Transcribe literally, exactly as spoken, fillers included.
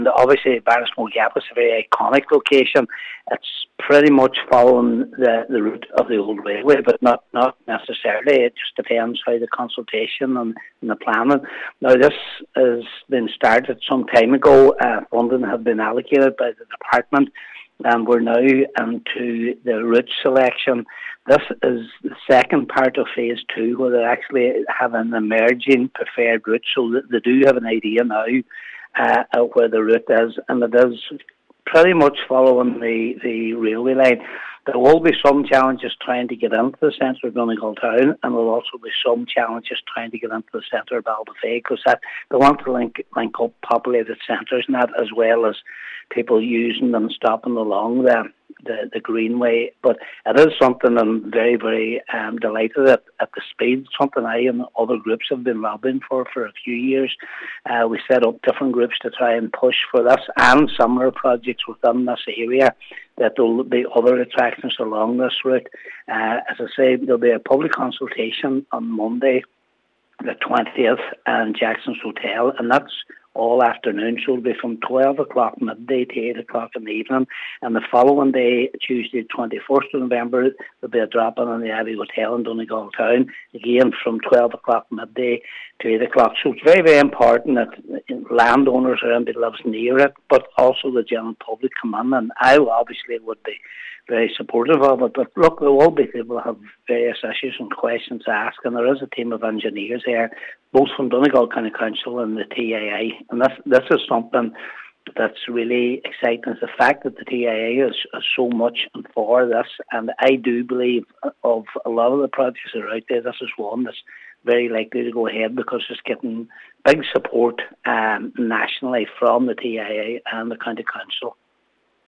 Obviously, Barrismore Gap is a very iconic location. It's pretty much following the, the route of the old railway, but not, not necessarily. It just depends how the consultation and, and the planning. Now, this has been started some time ago. Uh, funding had been allocated by the department, and we're now into the route selection. This is the second part of phase two, where they actually have an emerging preferred route, so they do have an idea now uh, of where the route is, and it is pretty much following the, the railway line. There will be some challenges trying to get into the centre of Donegal town, and there will also be some challenges trying to get into the centre of Ballybofey, because that they want to link link up populated centres and that, as well as people using them, stopping along the the, the greenway. But it is something I'm very, very um, delighted at, at the speed. Something I and other groups have been lobbying for for a few years. Uh, we set up different groups to try and push for this and similar projects within this area, that there will be other attractions along this route. Uh, as I say, there'll be a public consultation on Monday, the twentieth, in Jackson's Hotel, and that's all afternoon, so it'll be from twelve o'clock midday to eight o'clock in the evening. And the following day, Tuesday, twenty-first of November, there'll be a drop-in on the Abbey Hotel in Donegal town, again from twelve o'clock midday to eight o'clock. So it's very, very important that landowners or anybody lives near it, but also the general public come in, and I obviously would be very supportive of it. But look, there will be people who have various issues and questions to ask, and there is a team of engineers here, both from Donegal County Council and the T A I. And this this is something that's really exciting, is the fact that the T A I is, is so much for this. And I do believe of a lot of the projects that are out there, this is one that's very likely to go ahead, because it's getting big support um, nationally from the T A I and the County Council.